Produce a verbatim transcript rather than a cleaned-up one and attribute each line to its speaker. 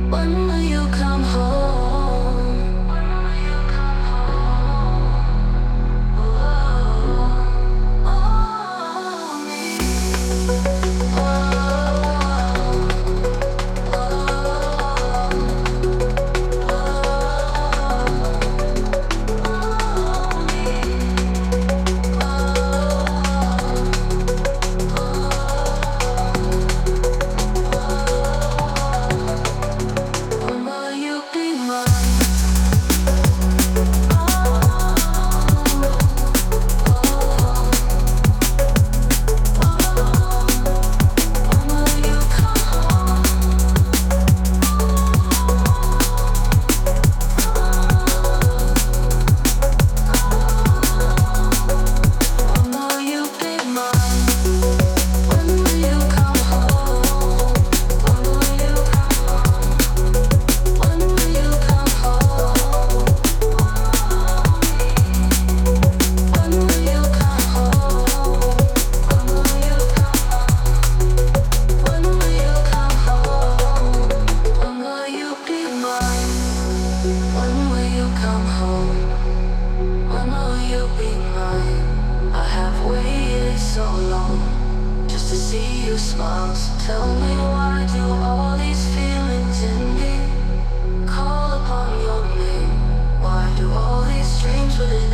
Speaker 1: When will you come home? When will you come home? Oh, oh, me. When will you be mine? So long just to see you smile. So tell me, why do all these feelings in me call upon your name? Why do all these dreams within